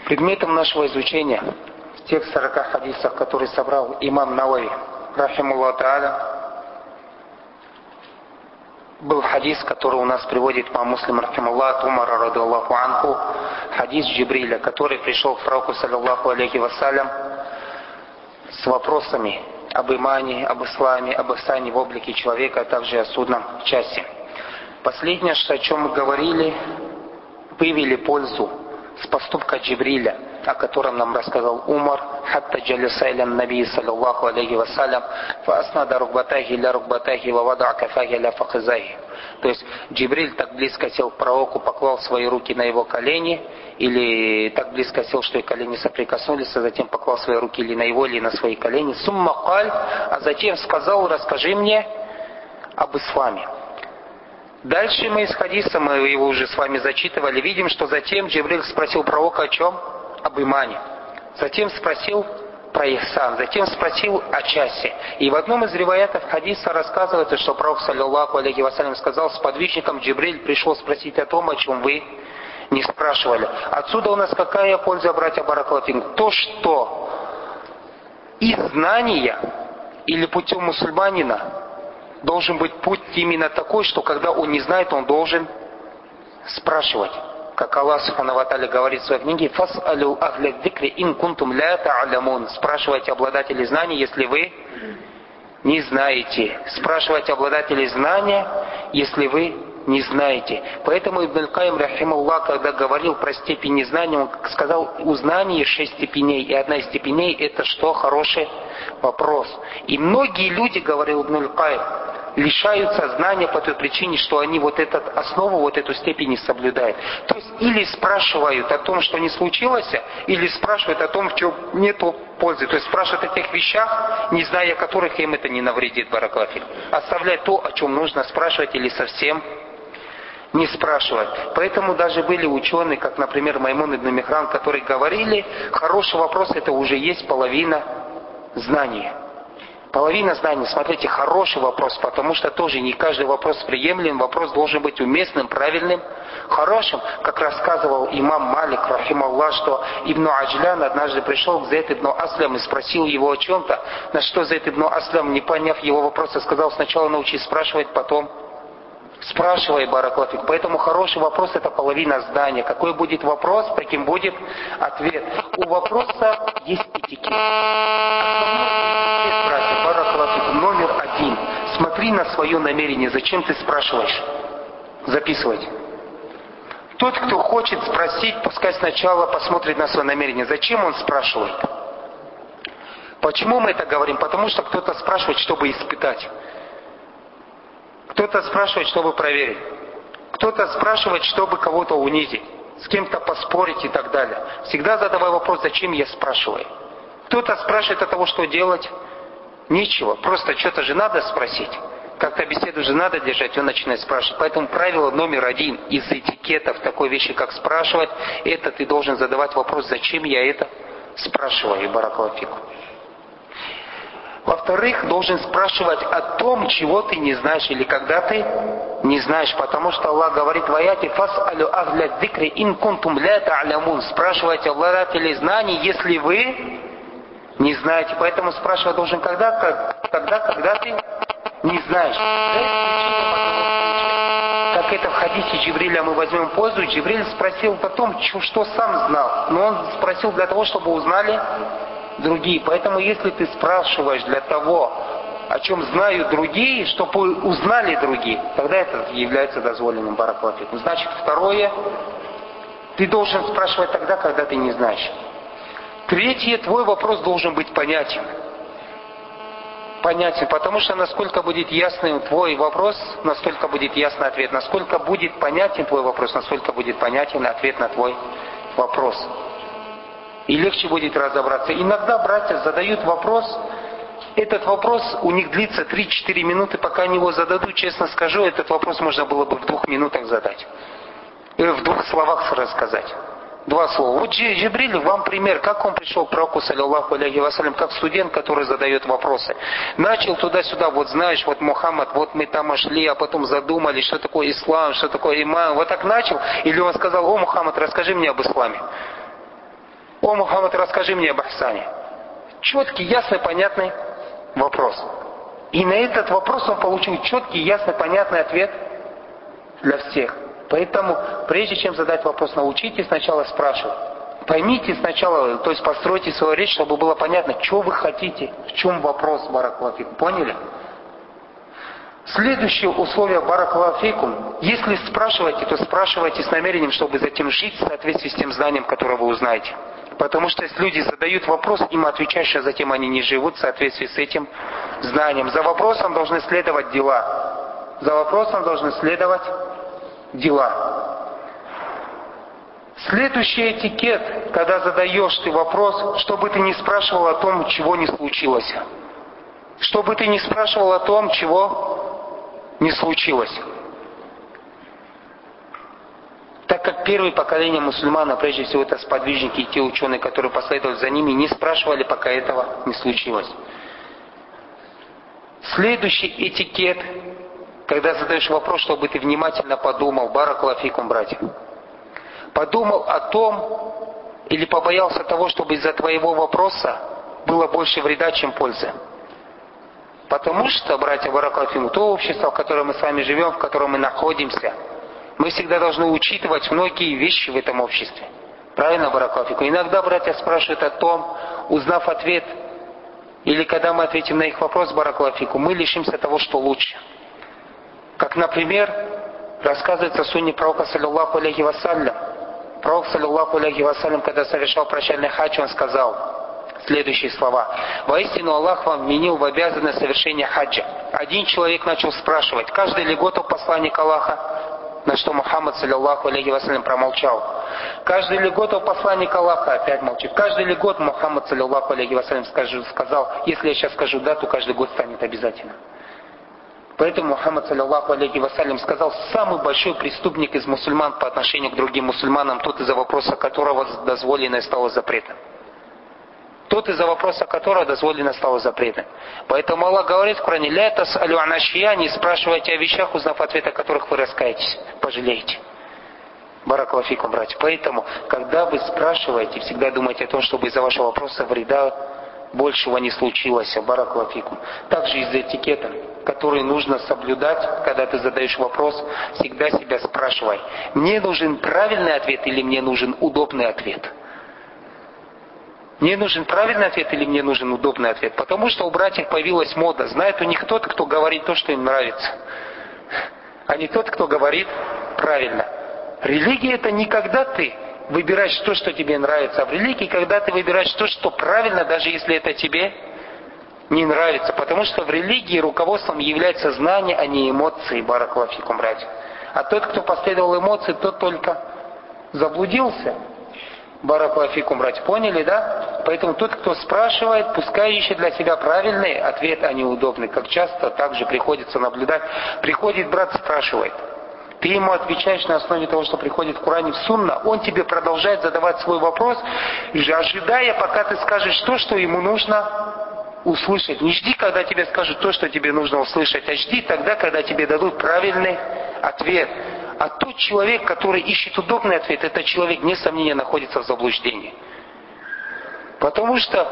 Предметом нашего изучения в тех 40 хадисах, которые собрал имам Навави, рахимуллаху тааля, был хадис, который у нас приводит имам Муслим, рахимуллах, от Умара, радиаллаху анху, хадис Джибриля, который пришел к пророку, саллаллаху алейхи вассалям, с вопросами об имане, об исламе, об ихсане в облике человека, а также о судном часе. Последнее, о чем мы говорили, вывели пользу с поступка Джибриля, о котором нам рассказал Умар, «Хатта джалиса иля наби саллаллаху алейхи вассалям, фа аснада рукбатахи ля рукбатахи, ва вада кафахи ля фахизахи». То есть Джибриль так близко сел к пророку, поклал свои руки на его колени, или так близко сел, что и колени соприкоснулись, а затем поклал свои руки или на его, или на свои колени. «Сумма каль», а затем сказал: «Расскажи мне об исламе». Дальше мы из хадиса, мы его уже с вами зачитывали, видим, что затем Джибриль спросил пророка о чем? Об имане. Затем спросил про ихсан, затем спросил о часе. И в одном из риваятов хадиса рассказывается, что пророк, саллаллаху алейхи вассалям, сказал сподвижникам: Джибриль пришел спросить о том, о чем вы не спрашивали. Отсюда у нас какая польза, братья баракаллаху? То, что из знания или путем мусульманина должен быть путь именно такой, что когда он не знает, он должен спрашивать. Как Аллах Субхану ва Тааля говорит в своей книге: «Фас'алю ахля дзикри ин кунтум ля та'алямун». Спрашивайте обладателей знаний, если вы не знаете. Спрашивайте обладателей знания, если вы не знаете. Поэтому Ибн аль-Кайим, рахимахуллах, когда говорил про степень незнания, он сказал: у знания 6 степеней, и одна из степеней — это что? Хороший вопрос. И многие люди, говорил Ибн аль-Кайим, лишаются знания по той причине, что они вот эту основу, вот эту степень не соблюдают. То есть или спрашивают о том, что не случилось, или спрашивают о том, в чем нет пользы. То есть спрашивают о тех вещах, не зная которых им это не навредит, баракаллаху фик. Оставлять то, о чем нужно спрашивать, или совсем не спрашивать. Поэтому даже были ученые, как, например, Маймун ибн Михран, которые говорили: хороший вопрос — это уже есть половина знания. Половина знаний. Смотрите, хороший вопрос, потому что тоже не каждый вопрос приемлем, вопрос должен быть уместным, правильным, хорошим. Как рассказывал имам Малик, рахимахуллах, что Ибн Аджлян однажды пришел к Зейд ибн Аслям и спросил его о чем-то, на что Зейд ибн Аслям, не поняв его вопроса, сказал: сначала научись спрашивать, потом спрашивай, баракаллаху фик. Поэтому хороший вопрос — это половина знания. Какой будет вопрос, таким будет ответ. У вопроса есть этикет. Баракаллаху фик, номер 1. Смотри на свое намерение. Зачем ты спрашиваешь? Записывать. Тот, кто хочет спросить, пускай сначала посмотрит на свое намерение. Зачем он спрашивает? Почему мы это говорим? Потому что кто-то спрашивает, чтобы испытать. Кто-то спрашивает, чтобы проверить. Кто-то спрашивает, чтобы кого-то унизить, с кем-то поспорить и так далее. Всегда задавай вопрос: зачем я спрашиваю? Кто-то спрашивает от того, что делать. Ничего, просто что-то же надо спросить. Как-то беседу же надо держать, он начинает спрашивать. Поэтому правило номер 1 из этикетов такой вещи, как спрашивать, это ты должен задавать вопрос: зачем я это спрашиваю, баракаллаху фик. Во-вторых, должен спрашивать о том, чего ты не знаешь, или когда ты не знаешь, потому что Аллах говорит в аяте: «Фас'алю ахля дзикри ин кунтум ля та'алямун». Спрашивайте обладателей знаний, если вы не знаете. Поэтому спрашивать должен когда ты не знаешь. Как это в хадисе Джибриля мы возьмем пользу. Джибриль спросил о том, что сам знал, но он спросил для того, чтобы узнали другие. Поэтому если ты спрашиваешь для того, о чем знают другие, чтобы узнали другие, тогда это является дозволенным, баракаллаху фик. Значит, второе, ты должен спрашивать тогда, когда ты не знаешь. Третье, твой вопрос должен быть понятен. Понятен, потому что насколько будет ясным твой вопрос, настолько будет ясный ответ. Насколько будет понятен твой вопрос, настолько будет понятен ответ на твой вопрос. И легче будет разобраться. Иногда братья задают вопрос, этот вопрос у них длится 3-4 минуты, пока они его зададут, честно скажу, этот вопрос можно было бы в 2 минутах задать. Или в 2 словах рассказать. 2 слова. Вот Джибриль, вам пример, как он пришел к пророку, саллаллаху алейхи вассалям, как студент, который задает вопросы. Начал туда-сюда, вот знаешь, вот Мухаммад, вот мы там шли, а потом задумали, что такое ислам, что такое иман. Вот так начал. Или он сказал: о, Мухаммад, расскажи мне об исламе. О, Мухаммад, расскажи мне об Ихсане. Четкий, ясный, понятный вопрос. И на этот вопрос он получил четкий, ясный, понятный ответ для всех. Поэтому, прежде чем задать вопрос, научитесь сначала спрашивать. Поймите сначала, то есть постройте свою речь, чтобы было понятно, что вы хотите, в чем вопрос, баракаллаху фикум. Поняли? Следующее условие, баракаллаху фикум, если спрашиваете, то спрашивайте с намерением, чтобы затем жить в соответствии с тем знанием, которое вы узнаете. Потому что если люди задают вопрос, им отвечаешь, а затем они не живут в соответствии с этим знанием. За вопросом должны следовать дела. За вопросом должны следовать дела. Следующий этикет, когда задаешь ты вопрос, чтобы ты не спрашивал о том, чего не случилось. Чтобы ты не спрашивал о том, чего не случилось. Так как первые поколения мусульман, а прежде всего это сподвижники и те ученые, которые последовали за ними, не спрашивали, пока этого не случилось. Следующий этикет, когда задаешь вопрос, чтобы ты внимательно подумал, баракаллаху фикум, братья. Подумал о том, или побоялся того, чтобы из-за твоего вопроса было больше вреда, чем пользы. Потому что, братья, баракаллаху фикум, то общество, в котором мы с вами живем, в котором мы находимся, мы всегда должны учитывать многие вещи в этом обществе. Правильно, баракаллаху фикум? Иногда братья спрашивают о том, узнав ответ, или когда мы ответим на их вопрос, баракаллаху фикум, мы лишимся того, что лучше. Как, например, рассказывается в сунне пророка, саллаллаху алейхи вассалям. Пророк, саллаллаху алейхи вассалям, когда совершал прощальный хадж, он сказал следующие слова. «Воистину Аллах вам вменил в обязанность совершения хаджа». Один человек начал спрашивать, каждый ли год у посланника Аллаха, на что Мухаммад, саллаллаху алейхи вассалям, промолчал. Каждый ли год у посланника Аллаха, опять молчит. Каждый ли год Мухаммад, саллаллаху алейхи вассалям, сказал, если я сейчас скажу да, то каждый год станет обязательно. Поэтому Мухаммад, саллаллаху алейхи вассалям, сказал, самый большой преступник из мусульман по отношению к другим мусульманам, тот, из-за вопроса которого дозволенное стало запретом. Тот, из-за вопроса которого дозволено стало запретом. Поэтому Аллах говорит в Коране, «Ля тас'алю ан ашья», не спрашивайте о вещах, узнав ответ, о которых вы раскаетесь, пожалеете. Баракаллаху фикум, братья. Поэтому, когда вы спрашиваете, всегда думайте о том, чтобы из-за вашего вопроса вреда большего не случилось. Баракаллаху фикум. Также из-за этикета, который нужно соблюдать, когда ты задаешь вопрос, всегда себя спрашивай, мне нужен правильный ответ или мне нужен удобный ответ? Мне нужен правильный ответ или мне нужен удобный ответ? Потому что у братьев появилась мода. Знает у них тот, кто говорит то, что им нравится. А не тот, кто говорит правильно. Религия — это не когда ты выбираешь то, что тебе нравится. А в религии, когда ты выбираешь то, что правильно, даже если это тебе не нравится. Потому что в религии руководством является знание, а не эмоции. Баракаллаху фикум, братья. А тот, кто последовал эмоции, тот только заблудился. Баракаллаху фикум, братья, поняли, да? Поэтому тот, кто спрашивает, пускай ищет для себя правильный ответ, а не удобный. Как часто также приходится наблюдать. Приходит брат, спрашивает. Ты ему отвечаешь на основе того, что приходит в Коране, в Сунна. Он тебе продолжает задавать свой вопрос, ожидая, пока ты скажешь то, что ему нужно услышать. Не жди, когда тебе скажут то, что тебе нужно услышать, а жди тогда, когда тебе дадут правильный ответ. А тот человек, который ищет удобный ответ, этот человек, вне сомнения, находится в заблуждении. Потому что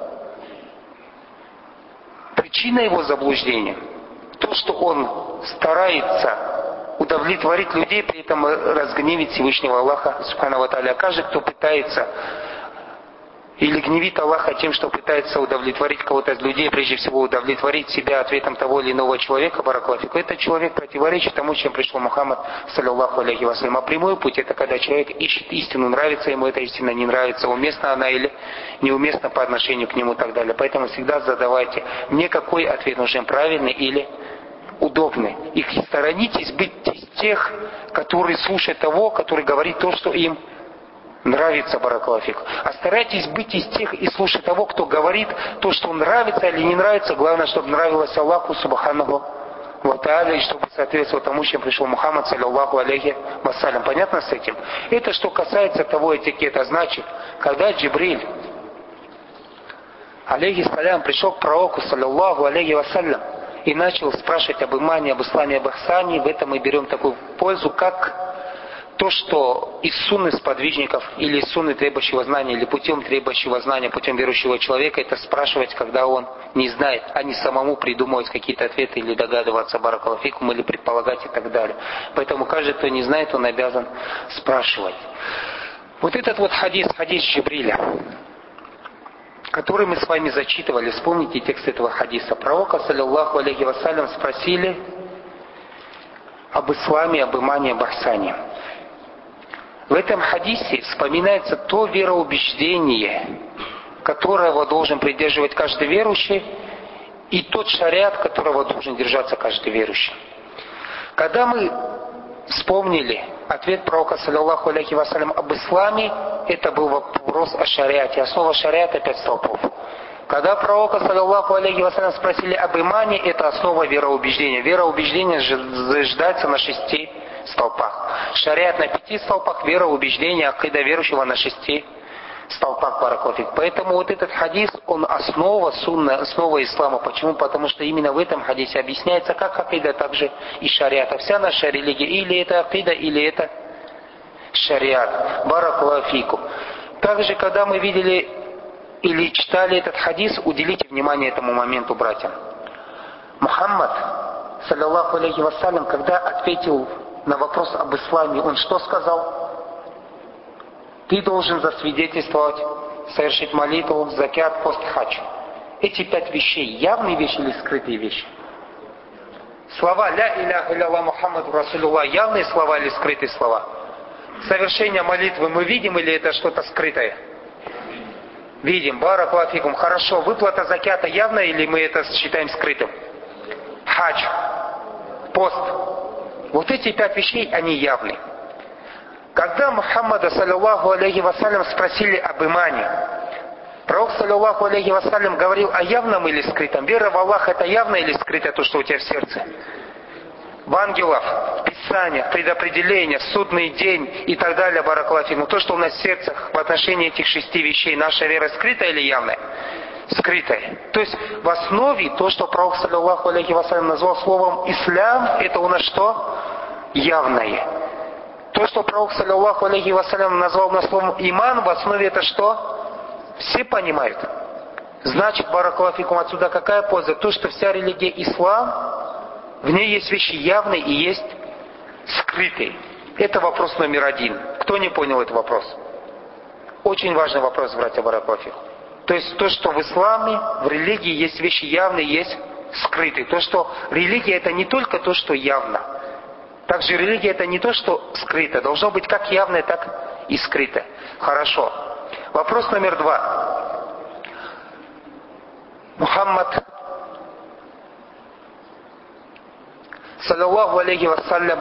причина его заблуждения, то, что он старается удовлетворить людей, при этом разгневить Всевышнего Аллаха, субхану ва тааля. Каждый, кто пытается или гневит Аллаха тем, что пытается удовлетворить кого-то из людей, прежде всего удовлетворить себя ответом того или иного человека, баракаллаху фикум, этот человек противоречит тому, чем пришел Мухаммад, саллаллаху алейхи вассалям. А прямой путь — это когда человек ищет истину, нравится ему эта истина, не нравится, уместна она или неуместна по отношению к нему и так далее. Поэтому всегда задавайте, мне какой ответ нужен, правильный или удобный. И сторонитесь быть из тех, которые слушают того, который говорит то, что им нравится, баракаллаху фикум. А старайтесь быть из тех и слушать того, кто говорит то, что нравится или не нравится. Главное, чтобы нравилось Аллаху, субханаху ва тааля, и чтобы соответствовало тому, чем пришел Мухаммад, саллаллаху алейхи вассалям. Понятно с этим? Это что касается того этикета. Значит, когда Джибриль, алейхи салям, пришел к пророку, саллаллаху алейхи вассалям, и начал спрашивать об имане, об исламе, об ихсане, в этом мы берем такую пользу, как то, что из сунны сподвижников, или из сунны требующего знания, или путем требующего знания, путем верующего человека, это спрашивать, когда он не знает, а не самому придумывать какие-то ответы, или догадываться, баракаллаху фикум, или предполагать и так далее. Поэтому каждый, кто не знает, он обязан спрашивать. Вот этот вот хадис Джибриля, который мы с вами зачитывали, вспомните текст этого хадиса. Пророка, саллиллаху алейхи вассалям, спросили об исламе, об имане, об ихсане. В этом хадисе вспоминается то вероубеждение, которого должен придерживать каждый верующий, и тот шариат, которого должен держаться каждый верующий. Когда мы вспомнили ответ пророка, саллиллаху алейхи вассалям, об исламе, это был вопрос о шариате. Основа шариата 5 столпов. Когда пророка, саллиллаху алейхи вассалям, спросили об имане, это основа вероубеждения. Вероубеждение заждается на 6 столпах. Шариат на 5 столпах, вероубеждение, акида верующего на 6 столпах, баракаллаху фик. Поэтому вот этот хадис, он основа сунна, основа ислама. Почему? Потому что именно в этом хадисе объясняется, как акида, так же и шариат. А вся наша религия, или это акида, или это шариат. Баракаллаху фикум. Также, когда мы видели или читали этот хадис, уделите внимание этому моменту, братья. Мухаммад, саллиллаху алейхи вассалям, когда ответил на вопрос об исламе, он что сказал? Ты должен засвидетельствовать, совершить молитву, закят, пост, хадж. Эти 5 вещей явные вещи или скрытые вещи? Слова «Ля иляха илля Мухаммаду Расулуллах» явные слова или скрытые слова? Совершение молитвы мы видим или это что-то скрытое? Видим. Баракаллаху фикум. Хорошо. Выплата закята явная или мы это считаем скрытым? Хадж. Пост. Вот эти 5 вещей, они явны. Когда Мухаммада, саллиллаху алейхи вассалям, спросили об имане, пророк, саллиллаху алейхи вассалям, говорил о явном или скрытом. Вера в Аллаха — это явное или скрытое, то, что у тебя в сердце? В ангелов, в Писаниях, в предопределениях, в судный день и так далее, баракаллаху фикум. То, что у нас в сердцах в отношении этих 6 вещей, наша вера скрытая или явная? Скрытая. То есть в основе то, что пророк, саллиллаху алейхи вассалям, назвал словом «ислам», это у нас что? Явное. То, что пророк, саллиллаху алейхи вассалям, назвал на словом «иман», в основе это что? Все понимают. Значит, баракаллаху фикум, отсюда какая польза? То, что вся религия ислам, в ней есть вещи явные и есть скрытые. Это вопрос номер 1. Кто не понял этот вопрос? Очень важный вопрос, братья, баракаллаху фикум. То есть то, что в исламе, в религии есть вещи явные, есть скрытые. То, что религия — это не только то, что явно. Также религия — это не то, что скрыто. Должно быть как явное, так и скрыто. Хорошо. Вопрос номер 2. Мухаммад, саллиллаху алейхи вассалям,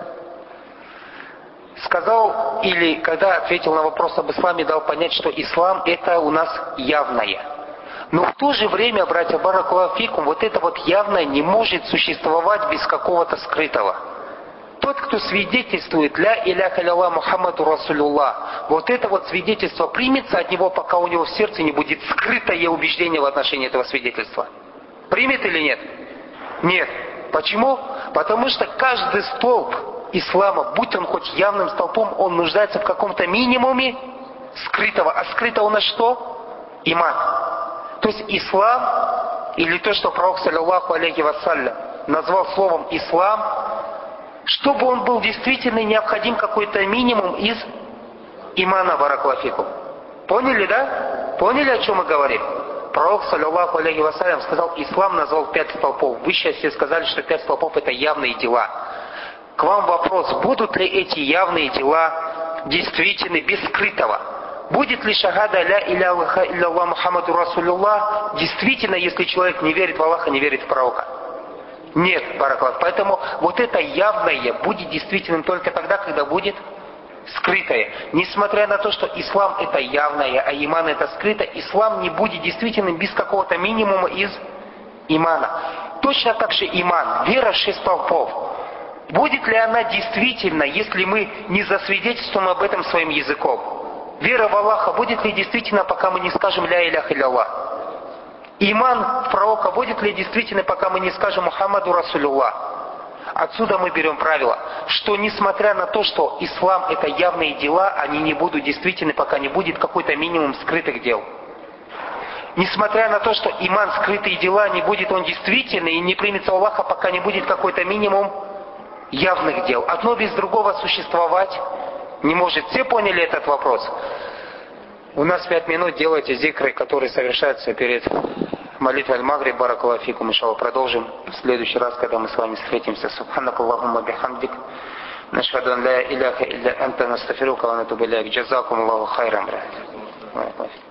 сказал, или когда ответил на вопрос об исламе, дал понять, что ислам — это у нас явное. Но в то же время, братья, баракаллаху фикум, вот это вот явное не может существовать без какого-то скрытого. Тот, кто свидетельствует «Ля иляха илля Мухаммаду Расулуллах», вот это вот свидетельство примется от него, пока у него в сердце не будет скрытое убеждение в отношении этого свидетельства. Примет или нет? Нет. Почему? Потому что каждый столб ислама, будь он хоть явным столпом, он нуждается в каком-то минимуме скрытого. А скрыто у нас что? Иман. То есть ислам, или то, что пророк, саллиллаху алейхи вассалям, назвал словом ислам, чтобы он был действительно необходим какой-то минимум из имана, баракаллаху фикум. Поняли, да? Поняли, о чем мы говорим? Пророк, саллиллаху алейхи вассалям, сказал, ислам назвал 5 столпов. Вы сейчас все сказали, что 5 столпов — это явные дела. К вам вопрос, будут ли эти явные дела действительны без скрытого? Будет ли шахада «Ля иляха илля Мухаммаду Расулуллах» действительно, если человек не верит в Аллаха, не верит в пророка? Нет, баракаллаху. Поэтому вот это явное будет действительным только тогда, когда будет скрытое. Несмотря на то, что ислам — это явное, а иман — это скрытое, ислам не будет действительным без какого-то минимума из имана. Точно так же иман, вера в 6 столпов. Будет ли она действительно, если мы не засвидетельствуем об этом своим языком? Вера в Аллаха будет ли действительно, пока мы не скажем «Ля иляха илля Аллах»? Иман в пророка будет ли действительно, пока мы не скажем «Мухаммаду Расулуллах»? Отсюда мы берем правило, что несмотря на то, что ислам это явные дела, они не будут действительны, пока не будет какой-то минимум скрытых дел. Несмотря на то, что иман скрытые дела, не будет он действительный и не примется Аллаха, пока не будет какой-то минимум явных дел. Одно без другого существовать не может. Все поняли этот вопрос? У нас 5 минут, делайте зикры, которые совершаются перед молитвой аль-Магриб. Баракаллаху фикум. Иншаллах, продолжим в следующий раз, когда мы с вами встретимся. Субханак Аллахумма бихамдик. Нашхаду ан ла иляха илля анта настафирука ва натубу иляйк. Джазакум Аллаху хайран, брат.